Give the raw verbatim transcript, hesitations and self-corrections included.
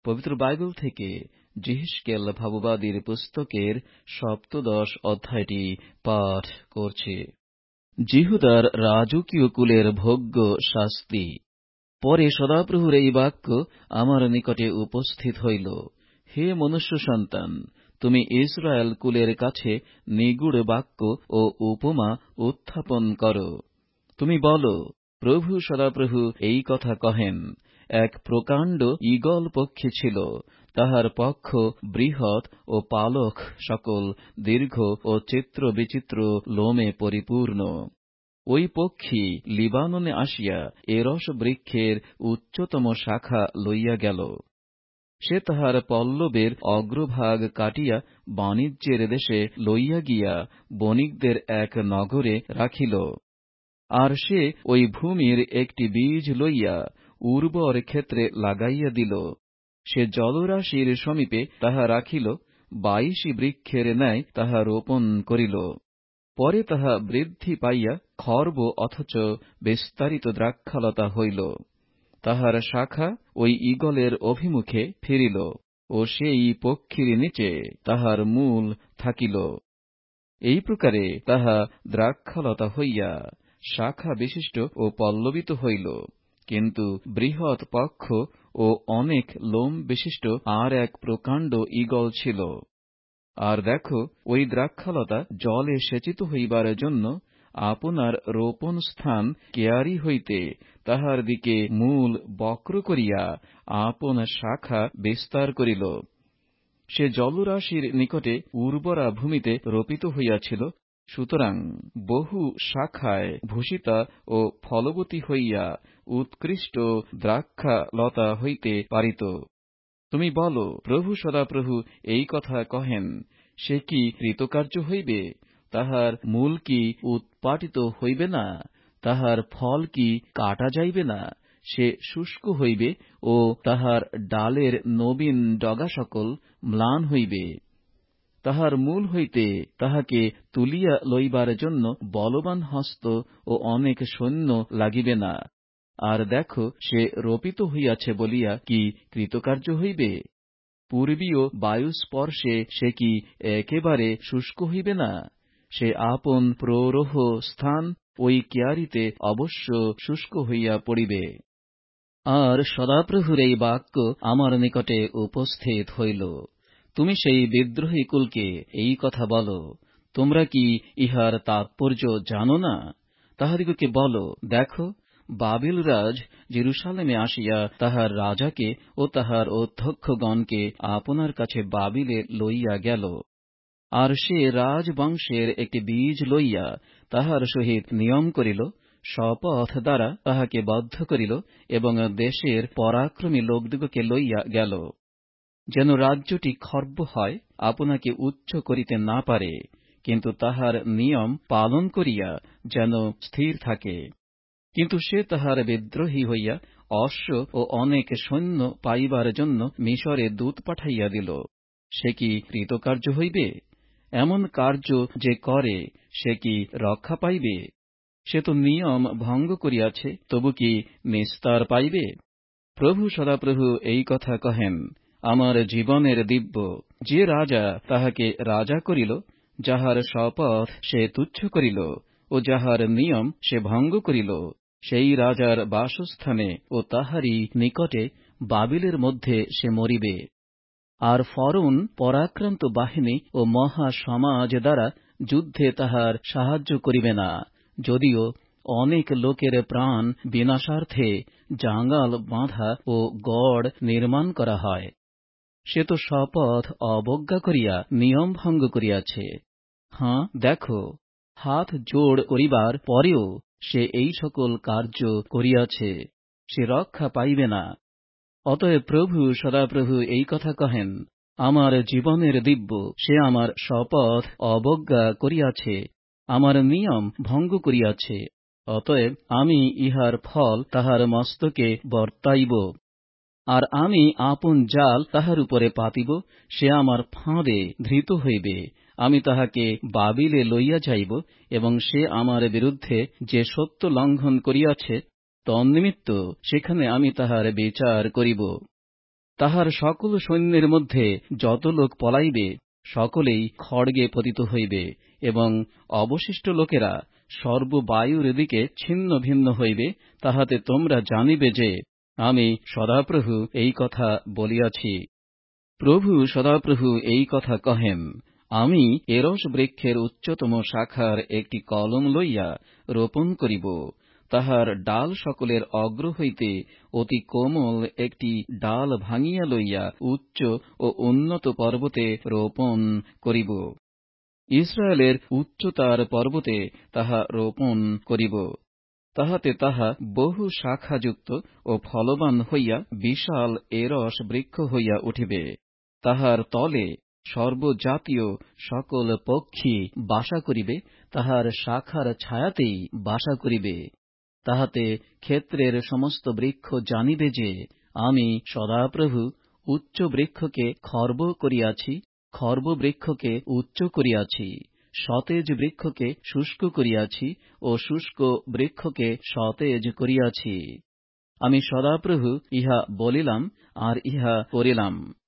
পবিত্র বাইবেল থেকে যিহ্জকেল ভাববাদীর পুস্তকের সপ্তদশ অধ্যায়টি পাঠ করছি। যিহুদার রাজকীয় কুলের ভোগ্য শাস্তি। পরে সদাপ্রভুর এই বাক্য আমার নিকটে উপস্থিত হইল, হে মনুষ্য সন্তান, তুমি ইসরায়েল কুলের কাছে নিগুড় বাক্য ও উপমা উত্থাপন কর। তুমি বল, প্রভু সদাপ্রভু এই কথা কহেন, এক প্রকাণ্ড ঈগল পক্ষী ছিল, তাহার পক্ষ বৃহৎ ও পালক সকল দীর্ঘ ও চিত্র বিচিত্র লোমে পরিপূর্ণ। ওই পক্ষী লিবাননে আসিয়া এরস বৃক্ষের উচ্চতম শাখা লইয়া গেল। সে তাহার পল্লবের অগ্রভাগ কাটিয়া বাণিজ্যের দেশে লইয়া গিয়া বণিকদের এক নগরে রাখিল। আর সে ওই ভূমির একটি বীজ লইয়া উর্বর ক্ষেত্রে লাগাইয়া দিল। সে জলরাশির সমীপে তাহা রাখিল, বাইশি বৃক্ষের ন্যায় তাহা রোপণ করিল। পরে তাহা বৃদ্ধি পাইয়া খর্ব অথচ বিস্তারিত দ্রাক্ষালতা হইল। তাহার শাখা ওই ঈগলের অভিমুখে ফিরিল ও সেই পক্ষীর নিচে তাহার মূল থাকিল। এই প্রকারে তাহা দ্রাক্ষালতা হইয়া শাখা বিশিষ্ট ও পল্লবিত হইল। কিন্তু বৃহৎ পক্ষ ও অনেক লোম বিশিষ্ট আর এক প্রকাণ্ড ঈগল ছিল। আর দেখো, ওই দ্রাক্ষালতা জলে সেচিত হইবার জন্য আপনার রোপণ স্থান কেয়ারি হইতে তাহার দিকে মূল বক্র করিয়া আপন শাখা বিস্তার করিল। সে জলরাশির নিকটে উর্বরা ভূমিতে রোপিত হইয়াছিল, সুতরাং বহু শাখায় ভূষিতা ও ফলবতী হইয়া উৎকৃষ্ট দ্রাক্ষা লতা হইতে পারিত। তুমি বল, প্রভু সদাপ্রভু এই কথা কহেন, সে কি কৃতকার্য হইবে? তাহার মূল কি উৎপাটিত হইবে না? তাহার ফল কি কাটা যাইবে না? সে শুষ্ক হইবে ও তাহার ডালের নবীন ডগা সকল ম্লান হইবে। তাহার মূল হইতে তাহাকে তুলিয়া লইবার জন্য বলবান হস্ত ও অনেক সৈন্য লাগিবে না। আর দেখো, সে রোপিত হইয়াছে বলিয়া কি কৃতকার্য হইবে? পূর্বীয় বায়ুস্পর্শে সে কি একেবারে শুষ্ক হইবে না? সে আপন প্ররোহ স্থান ওই কেয়ারিতে অবশ্য শুষ্ক হইয়া পড়িবে। আর সদাপ্রভুর এই বাক্য আমার নিকটে উপস্থিত হইল, তুমি সেই বিদ্রোহী কুলকে এই কথা বল, তোমরা কি ইহার তাৎপর্য জানো না? তাহাদিগকে বল, দেখো, বাবিল রাজ জেরুসালেমে আসিয়া তাহার রাজাকে ও তাহার অধ্যক্ষগণকে আপনার কাছে বাবিলে লইয়া গেল। আর সে রাজবংশের একটি বীজ লইয়া তাহার সহিত নিয়ম করিল, শপথ দ্বারা তাহাকে বদ্ধ করিল এবং দেশের পরাক্রমী লোকদিগকে লইয়া গেল, যেন রাজ্যটি খর্ব হয়, আপনাকে উচ্চ করিতে না পারে, কিন্তু তাহার নিয়ম পালন করিয়া যেন স্থির থাকে। কিন্তু সে তাহার বিদ্রোহী হইয়া অশ্ব ও অনেক সৈন্য পাইবার জন্য মিশরে দূত পাঠাইয়া দিল। সে কি কৃতকার্য হইবে? এমন কার্য যে করে, সে কি রক্ষা পাইবে? সে তো নিয়ম ভঙ্গ করিয়াছে, তবু কি নিস্তার পাইবে? প্রভু সদাপ্রভু এই কথা কহেন, আমার জীবনের দিব্য, যে রাজা তাহাকে রাজা করিল, যাহার শপথ সে তুচ্ছ করিল ও যাহার নিয়ম সে ভঙ্গ করিল, সেই রাজার বাসস্থানে ও তাহারই নিকটে বাবিলের মধ্যে সে মরিবে। আর ফরৌন পরাক্রান্ত বাহিনী ও মহা সমাজ দ্বারা যুদ্ধে তাহার সাহায্য করিবে না, যদিও অনেক লোকের প্রাণ বিনাশার্থে জাঙ্গাল বাঁধা ও গড় নির্মাণ করা হয়। সে তো শপথ অবজ্ঞা করিয়া নিয়ম ভঙ্গ করিয়াছে। হাঁ, দেখো, হাত জোড় করিবার পরেও সে এই সকল কার্য করিয়াছে, সে রক্ষা পাইবে না। অতএব প্রভু সদাপ্রভু এই কথা কহেন, আমার জীবনের দিব্য, সে আমার শপথ অবজ্ঞা করিয়াছে, আমার নিয়ম ভঙ্গ করিয়াছে। অতএব আমি ইহার ফল তাহার মস্তকে বর্তাইব। আর আমি আপন জাল তাহার উপরে পাতিব, সে আমার ফাঁদে ধৃত হইবে। আমি তাহাকে বাবিলে লইয়া যাইব এবং সে আমার বিরুদ্ধে যে সত্য লঙ্ঘন করিয়াছে, তন্নিমিত্ত সেখানে আমি তাহার বিচার করিব। তাহার সকল সৈন্যের মধ্যে যত লোক পলাইবে সকলেই খড়গে পতিত হইবে, এবং অবশিষ্ট লোকেরা সর্ববায়ুর দিকে ছিন্ন ভিন্ন হইবে। তাহাতে তোমরা জানিবে যে আমি সদাপ্রভু এই কথা বলিয়াছি। প্রভু সদাপ্রভু এই কথা কহেন, আমি এরস বৃক্ষের উচ্চতম শাখার একটি কলম লইয়া রোপণ করিব, তাহার ডাল সকলের অগ্র হইতে অতি কোমল একটি ডাল ভাঙিয়া লইয়া উচ্চ ও উন্নত পর্বতে রোপণ করিব। ইসরায়েলের উচ্চতার পর্বতে তাহা রোপণ করিব। তাহাতে তাহা বহু শাখাযুক্ত ও ফলবান হইয়া বিশাল এরস বৃক্ষ হইয়া উঠিবে। তাহার তলে সর্বজাতীয় সকল পক্ষী বাসা করিবে, তাহার শাখার ছায়াতেই বাসা করিবে। তাহাতে ক্ষেত্রের সমস্ত বৃক্ষ জানিবে যে আমি সদাপ্রভু উচ্চ বৃক্ষকে খর্ব করিয়াছি, খর্ব বৃক্ষকে উচ্চ করিয়াছি, সতেজ বৃক্ষকে শুষ্ক করিয়াছি ও শুষ্ক বৃক্ষকে সতেজ করিয়াছি। আমি সদাপ্রভু ইহা বলিলাম আর ইহা করিলাম।